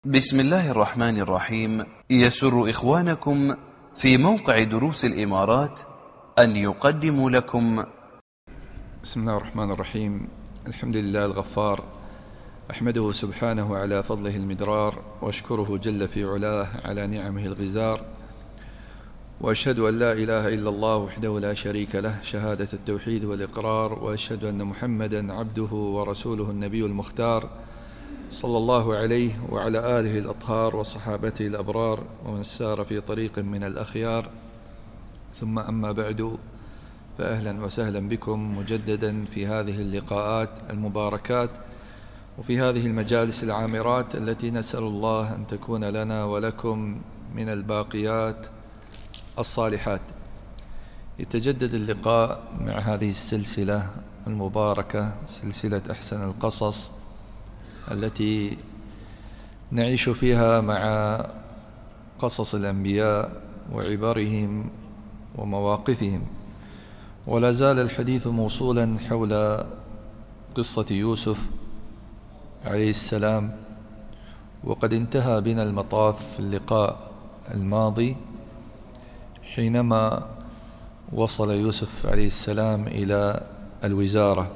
بسم الله الرحمن الرحيم. يسر إخوانكم في موقع دروس الإمارات أن يقدموا لكم بسم الله الرحمن الرحيم. الحمد لله الغفار، أحمده سبحانه على فضله المدرار، وأشكره جل في علاه على نعمه الغزار، وأشهد أن لا إله إلا الله وحده لا شريك له شهادة التوحيد والإقرار، وأشهد أن محمدا عبده ورسوله النبي المختار صلى الله عليه وعلى آله الأطهار وصحابته الأبرار ومن سار في طريق من الأخيار. ثم أما بعد، فأهلا وسهلا بكم مجددا في هذه اللقاءات المباركات وفي هذه المجالس العامرات التي نسأل الله أن تكون لنا ولكم من الباقيات الصالحات. يتجدد اللقاء مع هذه السلسلة المباركة، سلسلة أحسن القصص، التي نعيش فيها مع قصص الأنبياء وعبرهم ومواقفهم. ولا زال الحديث موصولا حول قصة يوسف عليه السلام، وقد انتهى بنا المطاف في اللقاء الماضي حينما وصل يوسف عليه السلام إلى الوزارة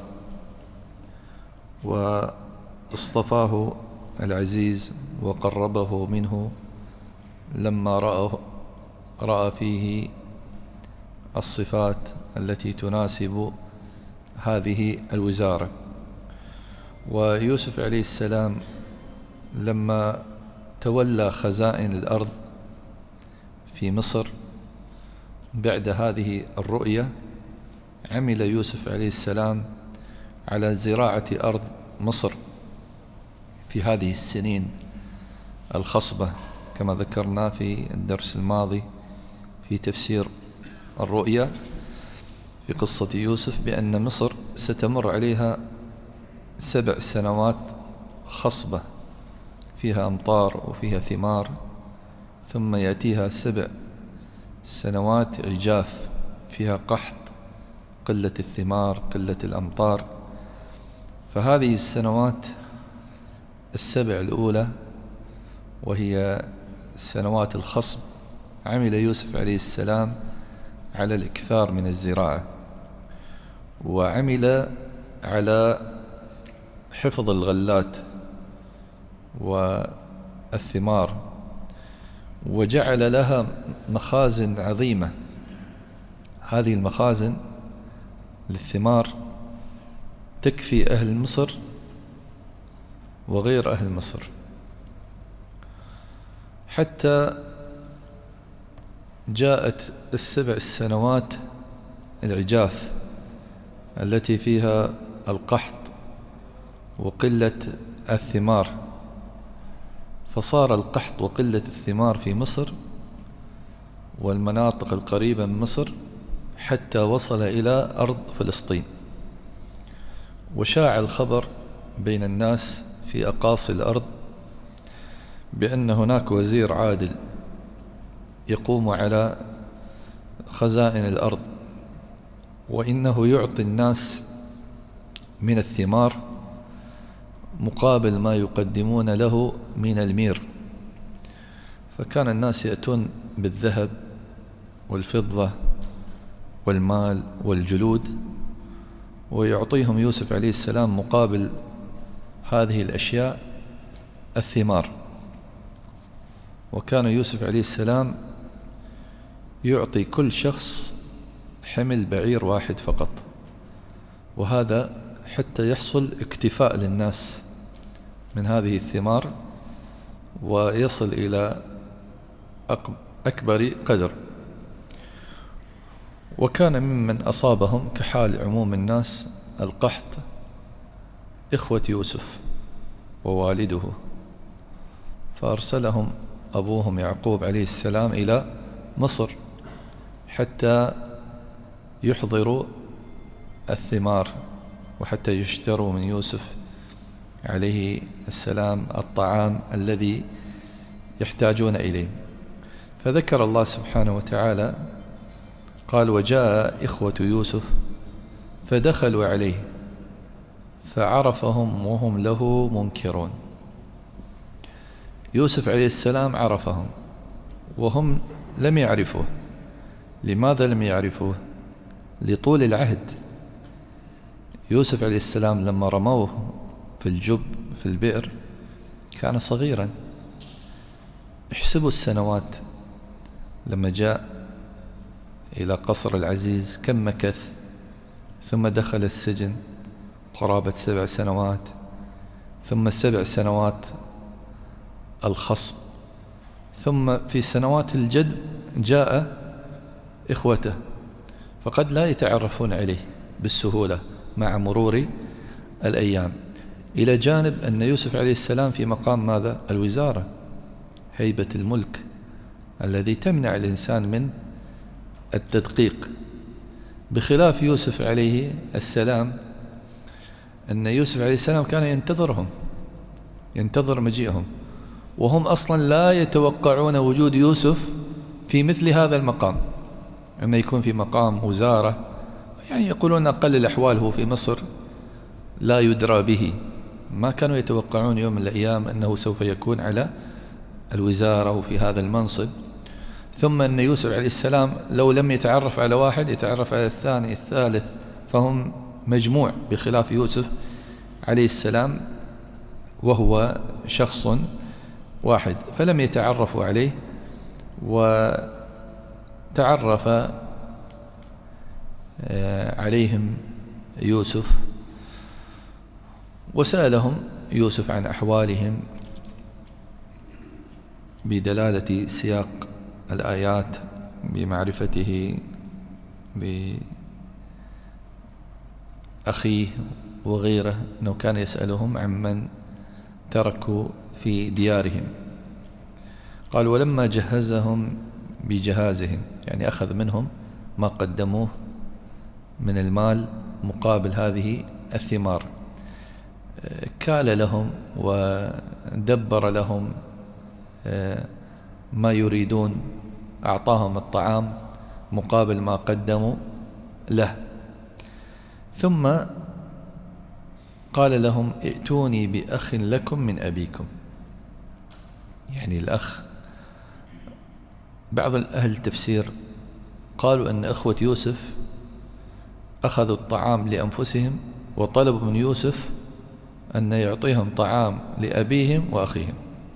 واصطفاه العزيز وقربه منه لما رأى فيه الصفات التي تناسب هذه الوزارة. ويوسف عليه السلام لما تولى خزائن الأرض في مصر بعد هذه الرؤية، عمل يوسف عليه السلام على زراعة أرض مصر في هذه السنين الخصبة، كما ذكرنا في الدرس الماضي في تفسير الرؤيا في قصة يوسف، بأن مصر ستمر عليها 7 سنوات خصبة فيها أمطار وفيها ثمار، ثم يأتيها 7 سنوات عجاف فيها قحط، قلة الثمار، قلة الأمطار. فهذه السنوات 7 الأولى وهي سنوات الخصب عمل يوسف عليه السلام على الإكثار من الزراعة، وعمل على حفظ الغلات والثمار، وجعل لها مخازن عظيمة. هذه المخازن للثمار تكفي أهل مصر وغير أهل مصر، حتى جاءت 7 سنوات العجاف التي فيها القحط وقلة الثمار، فصار القحط وقلة الثمار في مصر والمناطق القريبة من مصر حتى وصل إلى أرض فلسطين. وشاع الخبر بين الناس في أقاصي الأرض بأن هناك وزير عادل يقوم على خزائن الأرض، وإنه يعطي الناس من الثمار مقابل ما يقدمون له من المير. فكان الناس يأتون بالذهب والفضة والمال والجلود، ويعطيهم يوسف عليه السلام مقابل هذه الأشياء الثمار. وكان يوسف عليه السلام يعطي كل شخص حمل بعير واحد فقط، وهذا حتى يحصل اكتفاء للناس من هذه الثمار ويصل إلى أكبر قدر. وكان ممن أصابهم كحال عموم الناس القحط إخوة يوسف ووالده، فأرسلهم أبوهم يعقوب عليه السلام إلى مصر حتى يحضروا الثمار وحتى يشتروا من يوسف عليه السلام الطعام الذي يحتاجون إليه. فذكر الله سبحانه وتعالى قال: وجاء إخوة يوسف فدخلوا عليه فعرفهم وهم له منكرون. يوسف عليه السلام عرفهم وهم لم يعرفوه. لماذا لم يعرفوه؟ لطول العهد. يوسف عليه السلام لما رموه في الجب في البئر كان صغيرا. احسبوا السنوات لما جاء إلى قصر العزيز كم مكث، ثم دخل السجن قرابة 7 سنوات، ثم 7 سنوات الخصب، ثم في سنوات الجد جاء إخوته، فقد لا يتعرفون عليه بالسهولة مع مرور الأيام. إلى جانب أن يوسف عليه السلام في مقام ماذا؟ الوزارة، هيبة الملك الذي تمنع الإنسان من التدقيق، بخلاف يوسف عليه السلام أن يوسف عليه السلام كان ينتظرهم، ينتظر مجيئهم، وهم أصلا لا يتوقعون وجود يوسف في مثل هذا المقام، أن يكون في مقام وزارة. يعني يقولون أقل الأحوال هو في مصر لا يدرى به، ما كانوا يتوقعون يوم من الأيام أنه سوف يكون على الوزارة وفي هذا المنصب. ثم أن يوسف عليه السلام لو لم يتعرف على واحد يتعرف على الثاني الثالث، فهم مجموع، بخلاف يوسف عليه السلام وهو شخص واحد. فلم يتعرفوا عليه، وتعرف عليهم يوسف وسألهم يوسف عن أحوالهم بدلالة سياق الآيات، بمعرفته بأخيه وغيره، أنه كان يسألهم عمن تركوا في ديارهم. قال: ولما جهزهم بجهازهم، يعني أخذ منهم ما قدموه من المال مقابل هذه الثمار، كال لهم ودبر لهم ما يريدون، أعطاهم الطعام مقابل ما قدموا له. ثم قال لهم: ائتوني بأخ لكم من أبيكم. يعني الأخ، بعض أهل التفسير قالوا أن أخوة يوسف أخذوا الطعام لأنفسهم وطلبوا من يوسف أن يعطيهم طعام لأبيهم وأخيهم،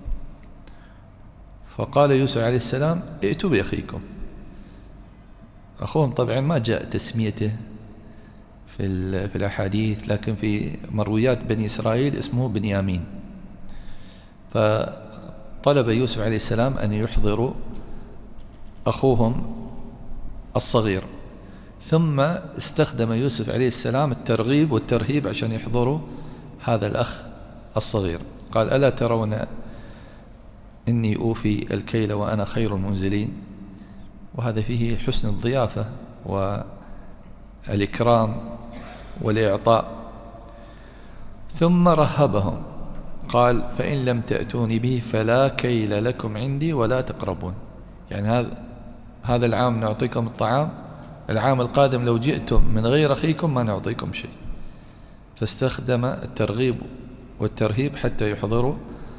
فقال يوسف عليه السلام: ائتوا بأخيكم. أخوهم طبعا ما جاء تسميته في الأحاديث، لكن في مرويات بني إسرائيل اسمه بنيامين. فطلب يوسف عليه السلام أن يحضروا أخوهم الصغير، ثم استخدم يوسف عليه السلام الترغيب والترهيب عشان يحضروا هذا الأخ الصغير. قال: ألا ترون إني أوفي الكيل وأنا خير المنزلين؟ وهذا فيه حسن الضيافة والإكرام والإعطاء. ثم رهبهم، قال: فإن لم تأتوني به فلا كيل لكم عندي ولا تقربون. يعني هذا العام نعطيكم الطعام، العام القادم لو جئتم من غير أخيكم ما نعطيكم شيء. فاستخدم الترغيب والترهيب حتى يحضروا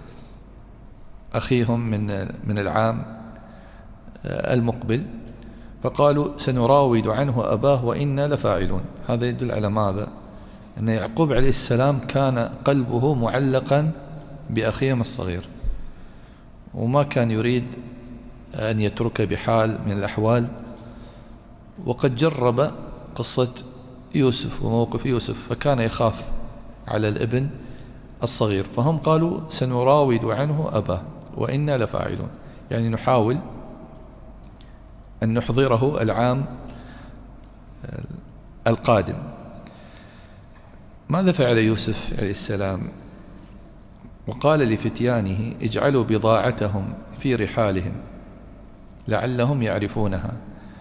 أخيهم من العام المقبل. فقالوا: سنراود عنه أباه وإنا لفاعلون. هذا يدل على ماذا؟ أن يعقوب عليه السلام كان قلبه معلقا بأخيهم الصغير، وما كان يريد أن يترك بحال من الأحوال. وقد جرب قصة يوسف وموقف يوسف، فكان يخاف على الابن الصغير، فهم قالوا: سنراود عنه أباه وإنا لفاعلون، يعني نحاول أن نحضره العام القادم. ماذا فعل يوسف عليه السلام؟ وقال لفتيانه: اجعلوا بضاعتهم في رحالهم لعلهم يعرفونها.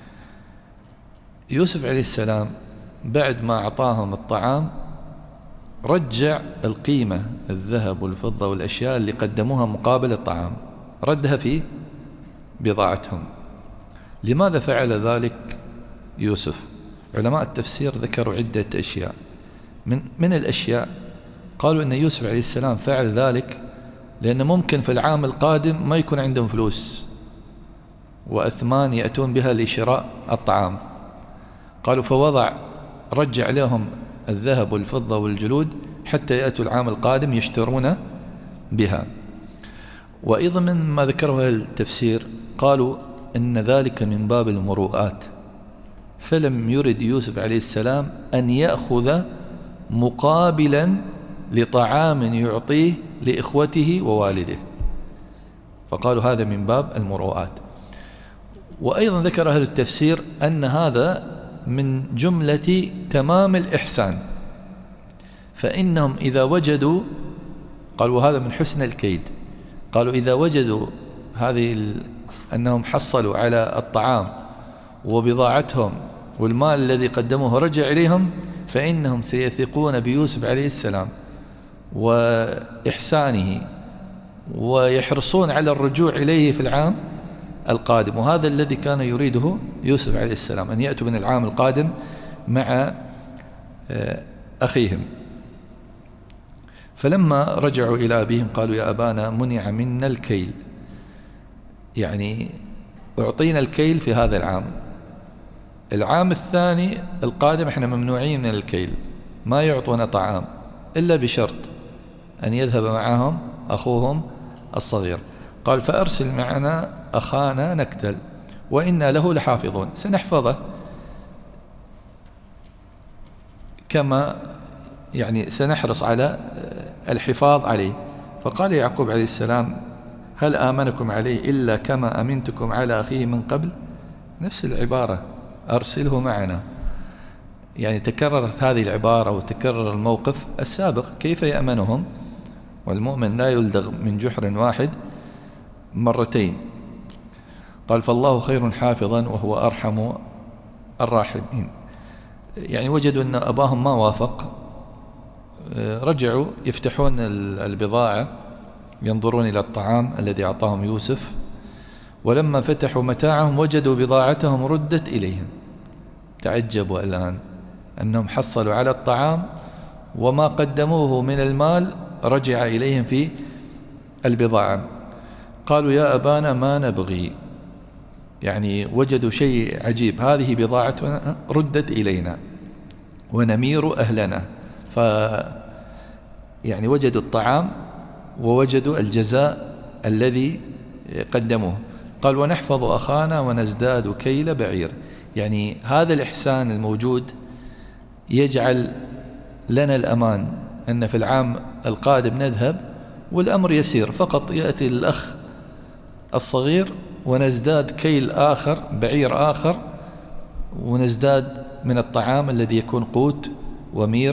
يوسف عليه السلام بعد ما أعطاهم الطعام رجع القيمة، الذهب والفضة والأشياء اللي قدموها مقابل الطعام، ردها في بضاعتهم. لماذا فعل ذلك يوسف؟ علماء التفسير ذكروا عدة أشياء. من الأشياء قالوا أن يوسف عليه السلام فعل ذلك لأن ممكن في العام القادم ما يكون عندهم فلوس وأثمان يأتون بها لشراء الطعام. قالوا رجع لهم الذهب والفضة والجلود حتى يأتوا العام القادم يشترون بها. وأيضا مما ذكره التفسير قالوا إن ذلك من باب المروءات، فلم يرد يوسف عليه السلام أن يأخذ مقابلا لطعام يعطيه لإخوته ووالده، فقالوا هذا من باب المروءات. وأيضا ذكر أهل التفسير أن هذا من جملة تمام الإحسان، فإنهم إذا وجدوا، قالوا هذا من حسن الكيد، قالوا إذا وجدوا أنهم حصلوا على الطعام وبضاعتهم والمال الذي قدموه رجع إليهم، فإنهم سيثقون بيوسف عليه السلام وإحسانه ويحرصون على الرجوع إليه في العام القادم. وهذا الذي كان يريده يوسف عليه السلام، أن يأتوا من العام القادم مع أخيهم. فلما رجعوا إلى أبيهم قالوا يا أبانا منع منا الكيل، يعني أعطينا الكيل في هذا العام الثاني القادم احنا ممنوعين من الكيل، ما يعطونا طعام إلا بشرط أن يذهب معهم أخوهم الصغير. قال فأرسل معنا أخانا نكتل وإنا له لحافظون، سنحفظه كما يعني سنحرص على الحفاظ عليه. فقال يعقوب عليه السلام هل آمنكم عليه إلا كما أمنتكم على أخيه من قبل؟ نفس العبارة، أرسله معنا، يعني تكررت هذه العبارة وتكرر الموقف السابق، كيف يأمنهم؟ والمؤمن لا يلدغ من جحر واحد مرتين. قال فالله خير حافظا وهو أرحم الراحمين. يعني وجدوا أن أباهم ما وافق، رجعوا يفتحون البضاعة ينظرون إلى الطعام الذي أعطاهم يوسف، ولما فتحوا متاعهم وجدوا بضاعتهم ردت إليهم. تعجبوا الآن أنهم حصلوا على الطعام وما قدموه من المال رجع إليهم في البضاعة. قالوا يا أبانا ما نبغي، يعني وجدوا شيء عجيب، هذه بضاعتنا ردت إلينا ونمير أهلنا. يعني وجدوا الطعام ووجدوا الجزاء الذي قدموه. قال ونحفظ أخانا ونزداد كيل بعير، يعني هذا الإحسان الموجود يجعل لنا الأمان أن في العام القادم نذهب والأمر يسير، فقط يأتي الأخ الصغير ونزداد كيل آخر، بعير آخر، ونزداد من الطعام الذي يكون قوت ومير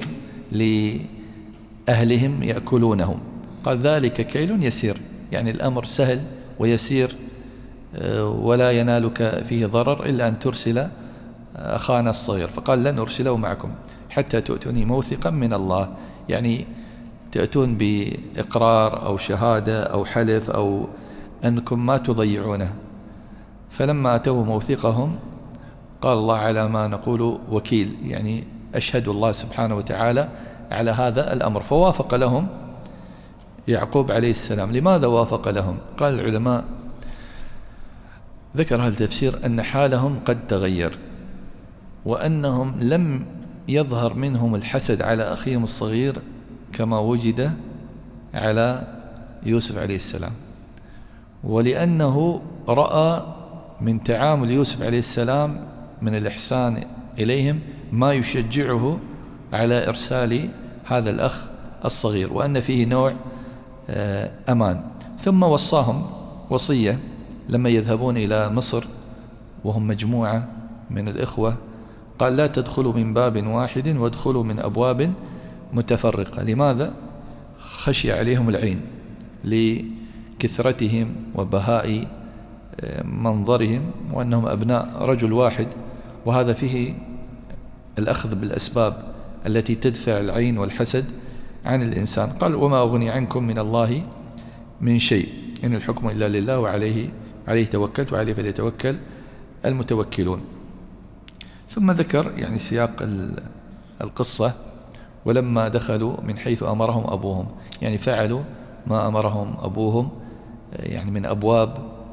لأهلهم يأكلونه. قال ذلك كيل يسير، يعني الأمر سهل ويسير ولا ينالك فيه ضرر إلا أن ترسل أخانا الصغير. فقال لن أرسله معكم حتى تؤتوني موثقا من الله، يعني تأتون بإقرار أو شهادة أو حلف أو أنكم ما تضيعونه. فلما أتوا موثقهم قال الله على ما نقول وكيل، يعني أشهد الله سبحانه وتعالى على هذا الأمر. فوافق لهم يعقوب عليه السلام. لماذا وافق لهم؟ قال العلماء ذكر هذا التفسير أن حالهم قد تغير، وأنهم لم يظهر منهم الحسد على أخيهم الصغير كما وجد على يوسف عليه السلام، ولأنه رأى من تعامل يوسف عليه السلام من الإحسان إليهم ما يشجعه على إرسال هذا الأخ الصغير، وأن فيه نوع أمان. ثم وصاهم وصية لما يذهبون إلى مصر وهم مجموعة من الإخوة، قال لا تدخلوا من باب واحد وادخلوا من أبواب متفرقة. لماذا؟ خشي عليهم العين لكثرتهم وبهاء منظرهم، وأنهم أبناء رجل واحد، وهذا فيه الأخذ بالأسباب التي تدفع العين والحسد عن الإنسان. قال وما أغني عنكم من الله من شيء إن الحكم إلا لله وعليه توكلت وعليه فليتوكل المتوكلون. ثم ذكر يعني سياق القصة، ولما دخلوا من حيث أمرهم أبوهم، يعني فعلوا ما أمرهم أبوهم يعني من أبواب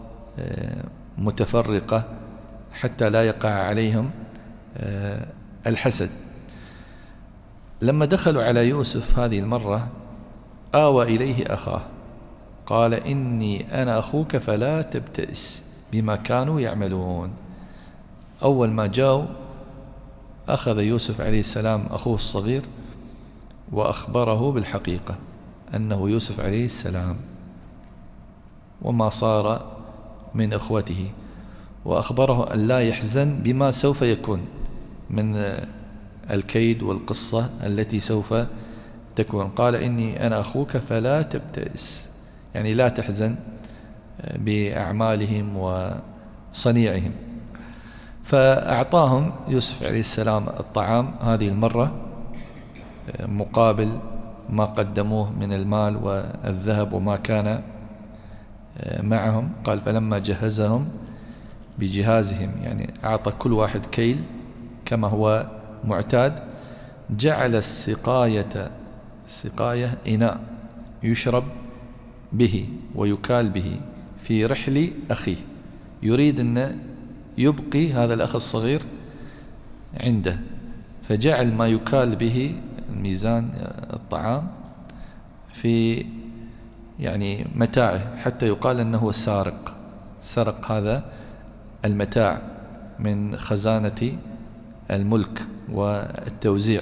متفرقة حتى لا يقع عليهم الحسد. لما دخلوا على يوسف هذه المرة آوى إليه أخاه قال إني أنا أخوك فلا تبتئس بما كانوا يعملون. أول ما جاءوا أخذ يوسف عليه السلام أخوه الصغير وأخبره بالحقيقة أنه يوسف عليه السلام وما صار من أخوته، وأخبره أن لا يحزن بما سوف يكون من الكيد والقصة التي سوف تكون. قال إني أنا أخوك فلا تبتئس، يعني لا تحزن بأعمالهم وصنيعهم. فأعطاهم يوسف عليه السلام الطعام هذه المرة مقابل ما قدموه من المال والذهب وما كان معهم. قال فلما جهزهم بجهازهم، يعني أعطى كل واحد كيل كما هو معتاد، جعل السقاية إناء يشرب به ويكال به في رحل أخيه، يريد أن يبقي هذا الأخ الصغير عنده، فجعل ما يكال به الميزان الطعام في يعني متاعه حتى يقال أنه سرق هذا المتاع من خزانة الملك والتوزيع.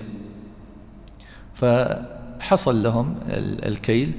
فحصل لهم الكيل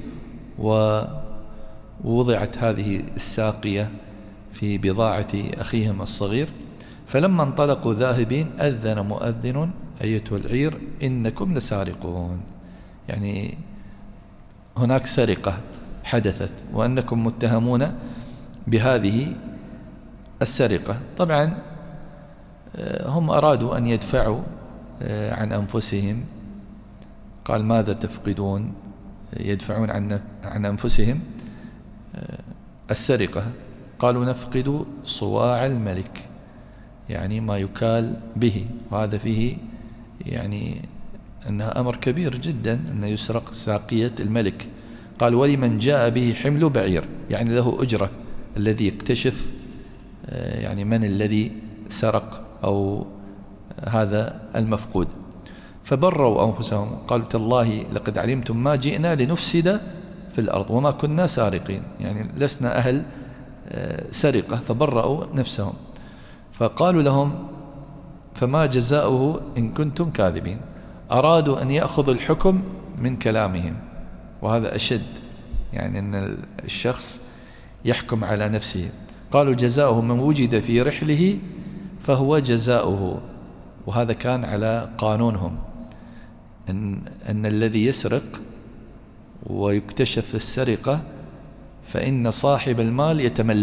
ووضعت هذه الساقية في بضاعة أخيهم الصغير. فلما انطلقوا ذاهبين أذن مؤذن أيتها العير إنكم لسارقون، يعني هناك سرقة حدثت وأنكم متهمون بهذه السرقة. طبعا هم أرادوا أن يدفعوا عن أنفسهم. قال ماذا تفقدون؟ يدفعون عن أنفسهم السرقة. قالوا نفقد صواع الملك، يعني ما يكال به، وهذا فيه يعني أنها أمر كبير جدا أن يسرق ساقية الملك. قال ولمن جاء به حمل بعير، يعني له أجرة الذي يكتشف يعني من الذي سرق أو هذا المفقود. فبروا أنفسهم قالوا تالله لقد علمتم ما جئنا لنفسد في الأرض وما كنا سارقين، يعني لسنا أهل سرقة. فبرأوا نفسهم. فقالوا لهم فما جزاؤه إن كنتم كاذبين. أرادوا أن يأخذوا الحكم من كلامهم، وهذا أشد، يعني أن الشخص يحكم على نفسه. قالوا جزاؤه من وجد في رحله فهو جزاؤه، وهذا كان على قانونهم أن الذي يسرق ويكتشف السرقة فإن صاحب المال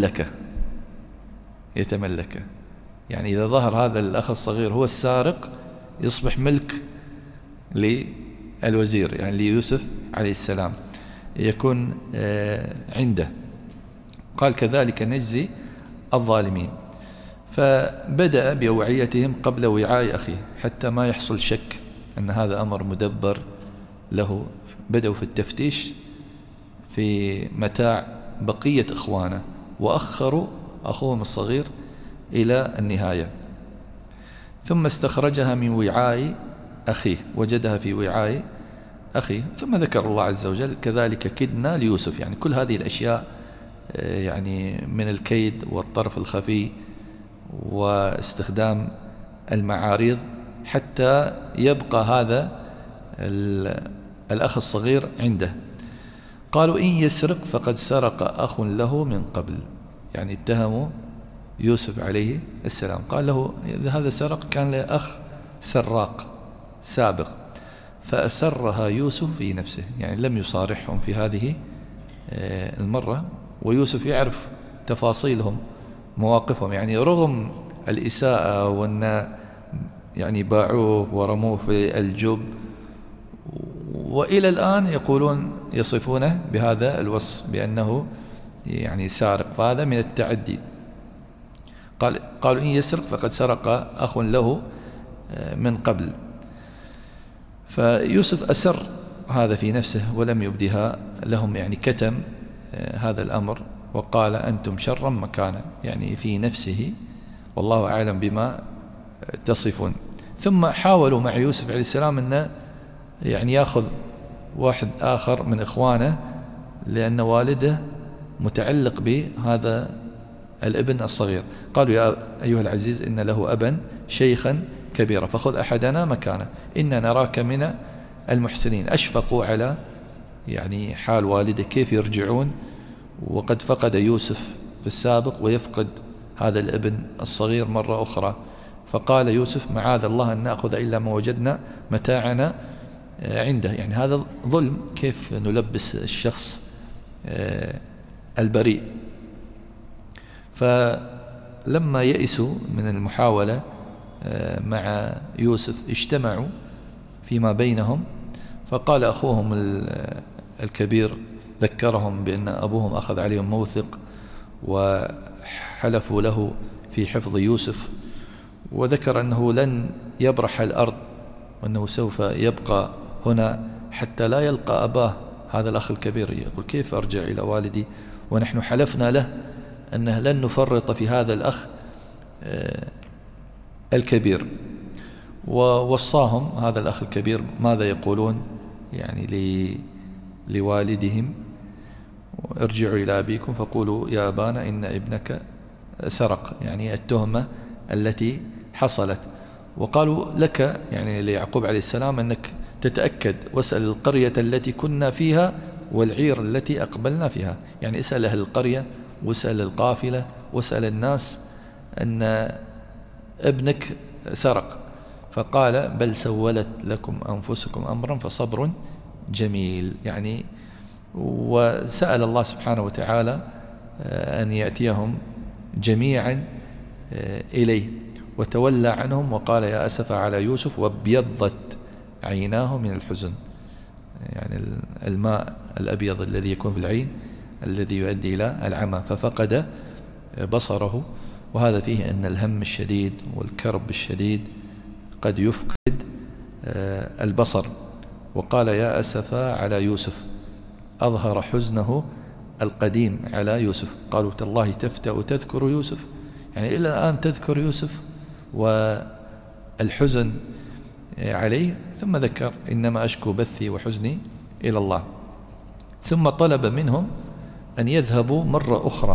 يتملكه. يعني إذا ظهر هذا الأخ الصغير هو السارق يصبح ملك للوزير، يعني ليوسف عليه السلام، يكون عنده. قال كذلك نجزي الظالمين. فبدأ بأوعيتهم قبل وعاء أخيه حتى ما يحصل شك أن هذا أمر مدبر له. بدأوا في التفتيش في متاع بقية إخوانه، وأخروا أخوهم الصغير إلى النهاية. ثم استخرجها من وعاء أخيه، وجدها في وعاء أخيه. ثم ذكر الله عز وجل كذلك كدنا ليوسف، يعني كل هذه الأشياء يعني من الكيد والطرف الخفي واستخدام المعاريض حتى يبقى هذا الأخ الصغير عنده. قالوا إن يسرق فقد سرق أخ له من قبل، يعني اتهموا يوسف عليه السلام. قال له إذا هذا سرق كان له أخ سراق سابق، فأسرها يوسف في نفسه، يعني لم يصارحهم في هذه المرة. ويوسف يعرف تفاصيلهم مواقفهم، يعني رغم الإساءة وأن يعني باعوه ورموه في الجب، وإلى الآن يقولون يصفونه بهذا الوصف بأنه يعني سارق، فهذا من التعدي. قالوا إن يسرق فقد سرق أخ له من قبل. فيوسف أسر هذا في نفسه ولم يبدها لهم، يعني كتم هذا الأمر وقال أنتم شرا مكانا، يعني في نفسه والله أعلم بما تصفون. ثم حاولوا مع يوسف عليه السلام أنه يعني يأخذ واحد آخر من إخوانه، لأن والده متعلق بهذا الابن الصغير. قالوا يا أيها العزيز إن له أبا شيخا كبيرا فخذ أحدنا مكانه إنا نراك من المحسنين. أشفقوا على يعني حال والده كيف يرجعون وقد فقد يوسف في السابق ويفقد هذا الابن الصغير مرة أخرى. فقال يوسف معاذ الله أن نأخذ إلا ما وجدنا متاعنا عنده، يعني هذا ظلم، كيف نلبس الشخص البريء. فلما يئسوا من المحاولة مع يوسف اجتمعوا فيما بينهم، فقال أخوهم الكبير ذكرهم بأن أبوهم أخذ عليهم موثق وحلفوا له في حفظ يوسف، وذكر أنه لن يبرح الأرض وأنه سوف يبقى هنا حتى لا يلقى أباه. هذا الأخ الكبير يقول كيف أرجع إلى والدي ونحن حلفنا له أنه لن نفرط في هذا الأخ الكبير. ووصاهم هذا الأخ الكبير ماذا يقولون يعني لوالدهم: ارجعوا إلى أبيكم فقولوا يا أبانا إن ابنك سرق، يعني التهمة التي حصلت. وقالوا لك يعني ليعقوب عليه السلام أنك تتأكد واسأل القرية التي كنا فيها والعير التي أقبلنا فيها، يعني اسأل أهل القرية واسأل القافلة واسأل الناس أن ابنك سرق. فقال بل سولت لكم أنفسكم أمرا فصبر جميل، يعني وسأل الله سبحانه وتعالى أن يأتيهم جميعا إليه، وتولى عنهم وقال يا أسف على يوسف وابيضت عيناه من الحزن، يعني الماء الأبيض الذي يكون في العين الذي يؤدي إلى العمى، ففقد بصره. وهذا فيه أن الهم الشديد والكرب الشديد قد يفقد البصر. وقال يا أسفا على يوسف، أظهر حزنه القديم على يوسف. قالوا تالله تفتأ تذكر يوسف، يعني إلى الآن تذكر يوسف والحزن عليه. ثم ذكر إنما أشكو بثي وحزني إلى الله. ثم طلب منهم أن يذهبوا مرة أخرى،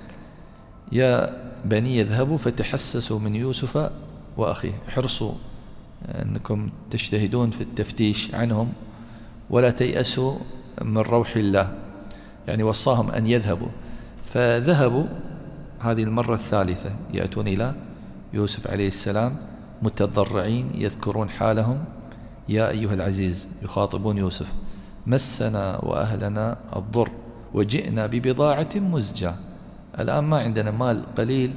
يا بني يذهبوا فتحسسوا من يوسف وأخيه، حرصوا أنكم تجتهدون في التفتيش عنهم ولا تيأسوا من روح الله، يعني وصاهم أن يذهبوا. فذهبوا هذه المرة الثالثة يأتون إلى يوسف عليه السلام متضرعين يذكرون حالهم: يا أيها العزيز، يخاطبون يوسف، مسنا وأهلنا الضر وجئنا ببضاعة مزجاة، الآن ما عندنا مال قليل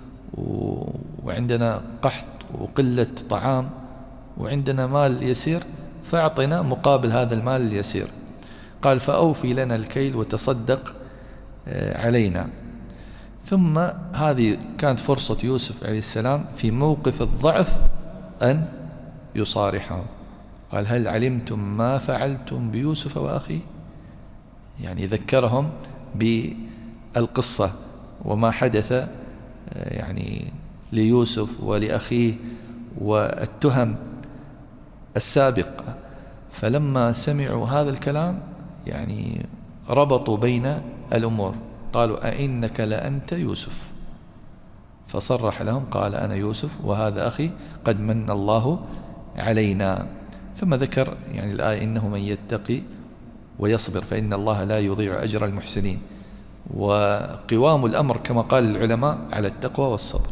وعندنا قحط وقلة طعام وعندنا مال يسير، فأعطنا مقابل هذا المال اليسير. قال فأوفي لنا الكيل وتصدق علينا. ثم هذه كانت فرصة يوسف عليه السلام في موقف الضعف أن يصارحه. قال هل علمتم ما فعلتم بيوسف وأخيه؟ يعني ذكرهم بالقصة وما حدث يعني ليوسف ولأخيه والتهم السابقة. فلما سمعوا هذا الكلام يعني ربطوا بين الأمور، قالوا أئنك لأنت يوسف؟ فصرح لهم قال أنا يوسف وهذا أخي قد من الله علينا. ثم ذكر يعني الآية إنه من يتقي ويصبر فإن الله لا يضيع أجر المحسنين. وقوام الأمر كما قال العلماء على التقوى والصبر،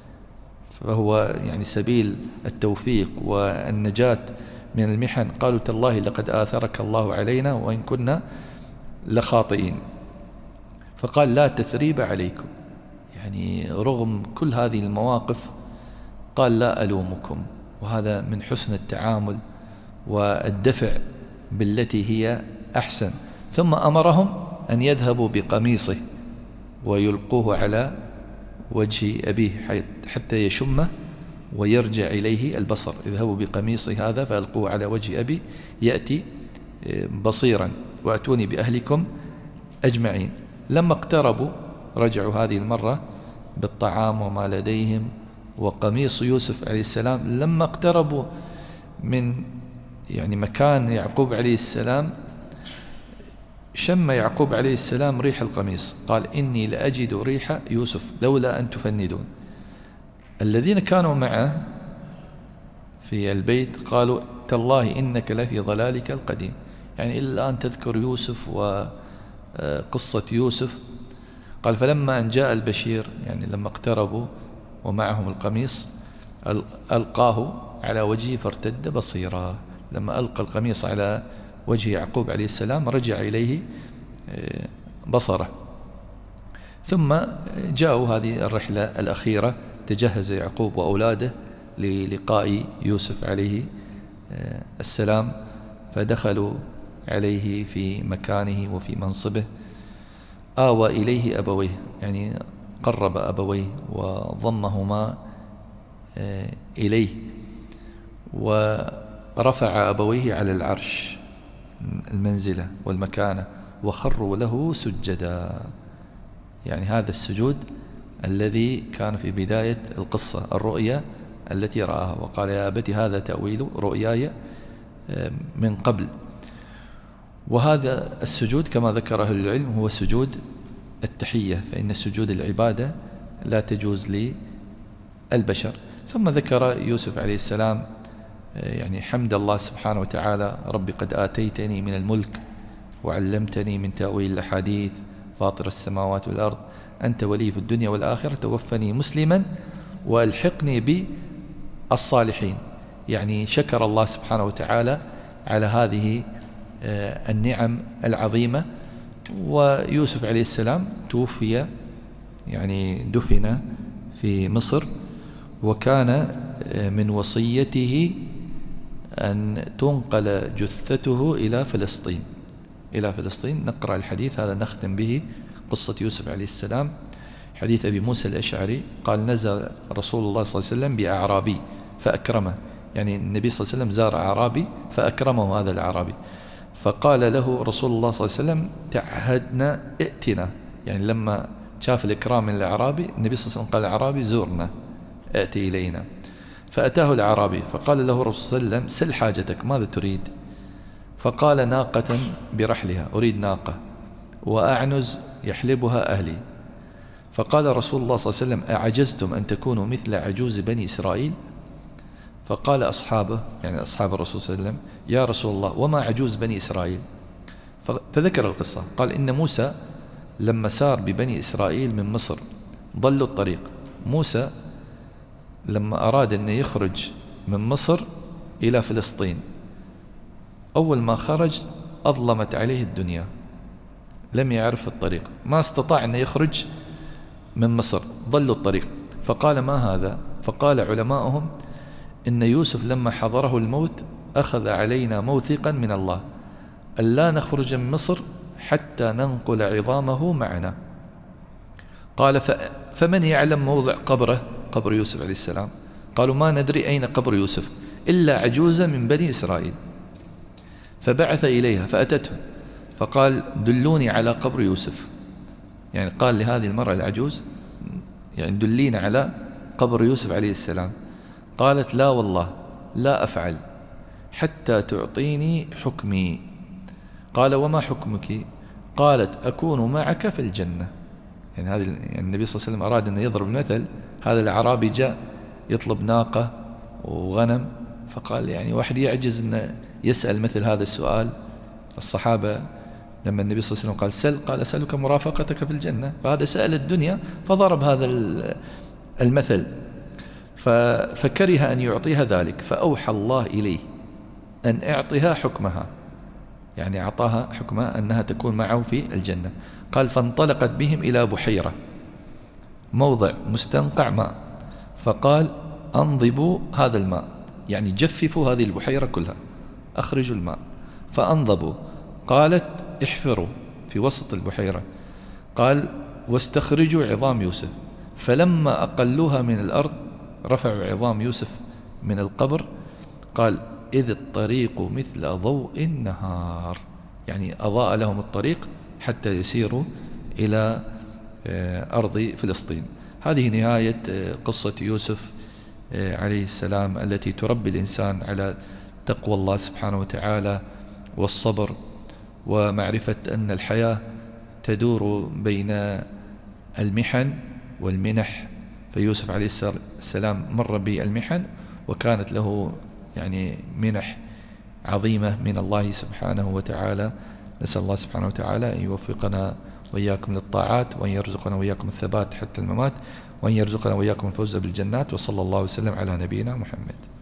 فهو يعني سبيل التوفيق والنجاة من المحن. قالوا تالله لقد آثرك الله علينا وإن كنا لخاطئين. فقال لا تثريب عليكم، يعني رغم كل هذه المواقف قال لا ألومكم، وهذا من حسن التعامل والدفع بالتي هي أحسن. ثم أمرهم أن يذهبوا بقميصه ويلقوه على وجه أبيه حتى يشمه ويرجع إليه البصر. اذهبوا بقميصه هذا فألقوه على وجه أبي يأتي بصيرا وأتوني بأهلكم أجمعين. لما اقتربوا رجعوا هذه المرة بالطعام وما لديهم وقميص يوسف عليه السلام. لما اقتربوا من مكان يعقوب عليه السلام شم يعقوب عليه السلام ريح القميص، قال إني لأجد ريح يوسف لولا أن تفندون. الذين كانوا معه في البيت قالوا تالله إنك لفي ضلالك القديم، إلى الآن تذكر يوسف وقصة يوسف. قال فلما أن جاء البشير، لما اقتربوا ومعهم القميص، ألقاه على وجهه فارتد بصيرا. لما ألقى القميص على وجه يعقوب عليه السلام رجع إليه بصره. ثم جاءوا هذه الرحلة الأخيرة، تجهز يعقوب وأولاده للقاء يوسف عليه السلام، فدخلوا عليه في مكانه وفي منصبه. آوى إليه أبويه، قرب أبويه وضمهما إليه، ورفع أبويه على العرش المنزلة والمكانة وخروا له سجدا. هذا السجود الذي كان في بداية القصة، الرؤيا التي رآها، وقال يا أبت هذا تأويل رؤياي من قبل. وهذا السجود كما ذكر أهل العلم هو سجود التحية، فإن سجود العبادة لا تجوز للبشر. ثم ذكر يوسف عليه السلام حمد الله سبحانه وتعالى: ربي قد آتيتني من الملك وعلمتني من تأويل الأحاديث، فاطر السماوات والأرض، أنت ولي في الدنيا والآخرة، توفني مسلما وألحقني بالصالحين. شكر الله سبحانه وتعالى على هذه النعم العظيمة. ويوسف عليه السلام توفي، دفن في مصر، وكان من وصيته أن تنقل جثته إلى فلسطين. نقرأ الحديث هذا نختم به قصة يوسف عليه السلام. حديث أبي موسى الأشعري قال: نزل رسول الله صلى الله عليه وسلم بأعرابي فأكرمه، النبي صلى الله عليه وسلم زار أعرابي فأكرمه هذا الأعرابي، فقال له رسول الله صلى الله عليه وسلم: تعهدنا ائتنا. لما شاف الإكرام من الأعرابي، النبي صلى الله عليه وسلم قال الأعرابي: زورنا، ائتي إلينا. فأتاه الأعرابي فقال له رسول الله صلى الله عليه وسلم: سل حاجتك، ماذا تريد؟ فقال: ناقة برحلها، أريد ناقة وأعنز يحلبها أهلي. فقال رسول الله صلى الله عليه وسلم: أعجزتم أن تكونوا مثل عجوز بني إسرائيل؟ فقال أصحابه، أصحاب الرسول صلى الله عليه وسلم: يا رسول الله وما عجوز بني إسرائيل؟ فذكر القصة، قال: إن موسى لما سار ببني إسرائيل من مصر ضلوا الطريق. موسى لما أراد أن يخرج من مصر إلى فلسطين، أول ما خرج أظلمت عليه الدنيا، لم يعرف الطريق، ما استطاع أن يخرج من مصر، ضلوا الطريق. فقال: ما هذا؟ فقال علماؤهم: إن يوسف لما حضره الموت أخذ علينا موثقا من الله ألا نخرج من مصر حتى ننقل عظامه معنا. قال: فمن يعلم موضع قبره، قبر يوسف عليه السلام؟ قالوا: ما ندري أين قبر يوسف إلا عجوزة من بني إسرائيل. فبعث إليها فأتته فقال: دلوني على قبر يوسف. قال لهذه المرأة العجوز: دلينا على قبر يوسف عليه السلام. قالت: لا والله لا أفعل حتى تعطيني حكمي. قال: وما حكمك؟ قالت: أكون معك في الجنة. هذا النبي صلى الله عليه وسلم أراد أن يضرب المثل. هذا الأعرابي جاء يطلب ناقة وغنم، فقال واحد يعجز أن يسأل مثل هذا السؤال. الصحابة لما النبي صلى الله عليه وسلم قال: سل، قال: أسألك مرافقتك في الجنة. فهذا سأل الدنيا فضرب هذا المثل، فكره أن يعطيها ذلك، فأوحى الله إليه أن أعطيها حكمها، أعطاها حكمها أنها تكون معه في الجنة. قال: فانطلقت بهم إلى بحيرة، موضع مستنقع ماء، فقال: أنضبوا هذا الماء، جففوا هذه البحيرة كلها، أخرجوا الماء. فأنضبوا. قالت: احفروا في وسط البحيرة. قال: واستخرجوا عظام يوسف. فلما أقلوها من الأرض رفعوا عظام يوسف من القبر. قال: إذ الطريق مثل ضوء النهار، يعني أضاء لهم الطريق حتى يسيروا إلى أرض فلسطين. هذه نهاية قصة يوسف عليه السلام التي تربي الإنسان على تقوى الله سبحانه وتعالى والصبر ومعرفة أن الحياة تدور بين المحن والمنح. فيوسف عليه السلام مر بالمحن وكانت له يعني منح عظيمة من الله سبحانه وتعالى. نسأل الله سبحانه وتعالى أن يوفقنا وإياكم للطاعات، وأن يرزقنا وإياكم الثبات حتى الممات، وأن يرزقنا وإياكم الفوز بالجنات. وصلى الله وسلم على نبينا محمد.